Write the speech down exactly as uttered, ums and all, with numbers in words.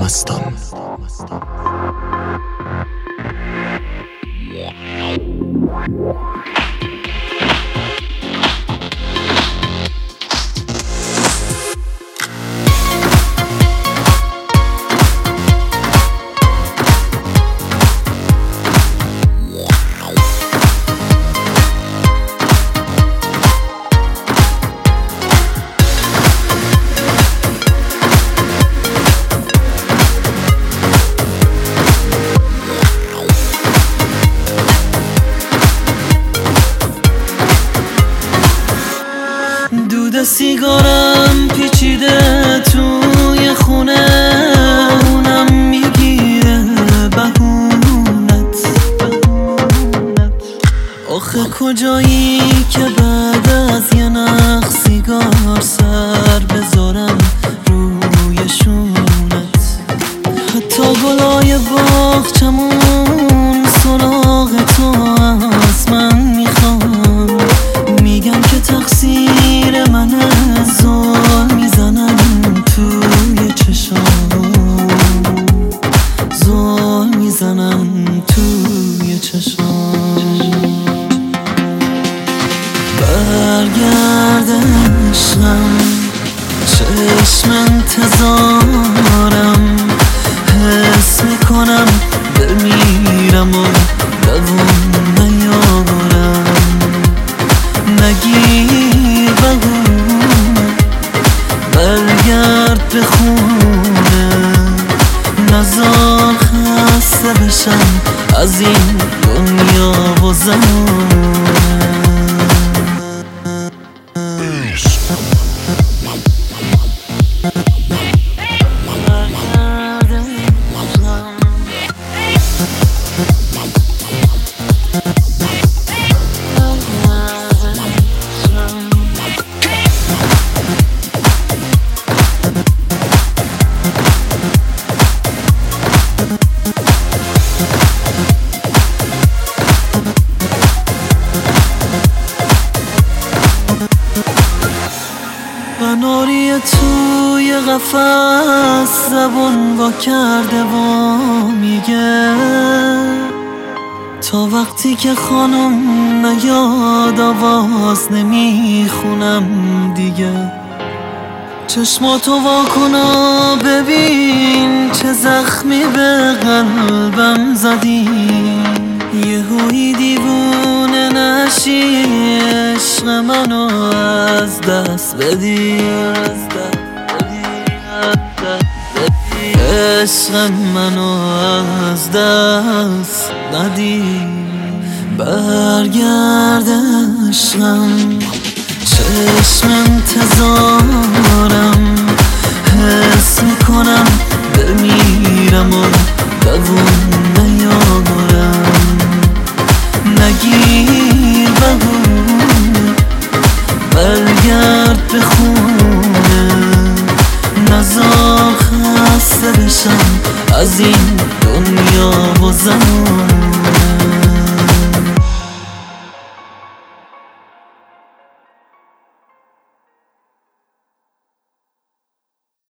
مستان. دود سیگارم پیچیده توی خونه، اونم میگیره بهونت. آخه کجایی که بعد از یه نخ سیگار سر بذارم روی شونت. حتی گلای باغچمون سراغ تو از من میخوام، میگم که تقصیر منه، زل میزنم توی چشام، زل میزنم توی چشام. برگرد عشقم، چشم انتظارم، حس میکنم بمیرم و دوام نیارم. نگیر بهونه، برگرد به خونه، نزار خسته بشم از این دنیا و زمونه. قناری توی قفس زبون وا کرده و میگه تا وقتی که خانم نیاد آواز نمیخونم دیگه. چشماتو وا کن و ببین چه زخمی به قلبم زدی. یهویی دیوونه نشی، عشق منو از دست بدی، عشق منو از دست ندی. برگرد عشقم، چشم انتظارم، حس میکنم بمیرم و دوام نیارم. نگیر بهونه، برگرد به خونه، نزار خسته بشم از این دنیا و زمان.